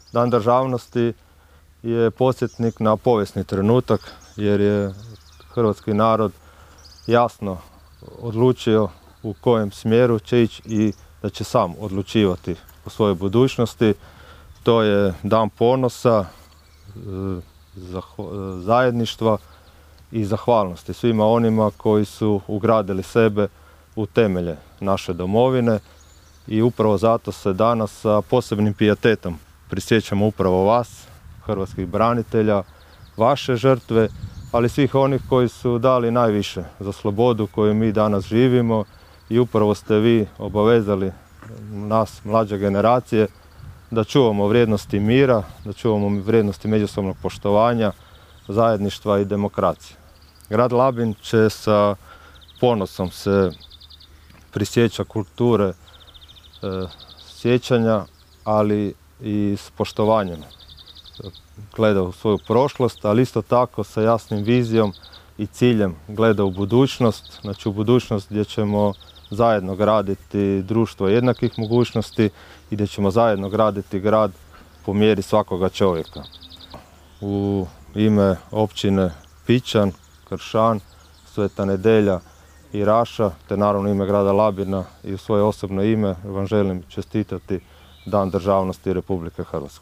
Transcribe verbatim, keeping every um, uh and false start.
Dan državnosti je podsjetnik na povijesni trenutak jer je hrvatski narod jasno odlučio u kojem smjeru će ići i da će sam odlučivati o svojoj budućnosti. To je dan ponosa, zajedništva i zahvalnosti svima onima koji su ugradili sebe u temelje naše domovine i upravo zato se danas sa posebnim pijetetom prisjećamo upravo vas, hrvatskih branitelja, vaše žrtve, ali svih onih koji su dali najviše za slobodu koju mi danas živimo i upravo ste vi obavezali nas, mlađe generacije, da čuvamo vrijednosti mira, da čuvamo vrijednosti međusobnog poštovanja, zajedništva i demokracije. Grad Labin će sa ponosom se prisjeća kulture e, sjećanja, ali i s poštovanjem gleda u svoju prošlost, ali isto tako sa jasnim vizijom i ciljem gleda u budućnost, znači u budućnost gdje ćemo zajedno graditi društvo jednakih mogućnosti i gdje ćemo zajedno graditi grad po mjeri svakoga čovjeka. U ime općine Pičan, Kršan, Sveta Nedelja i Raša, te naravno ime grada Labina i u svoje osobno ime vam želim čestitati Dan državnosti Republike Hrvatske.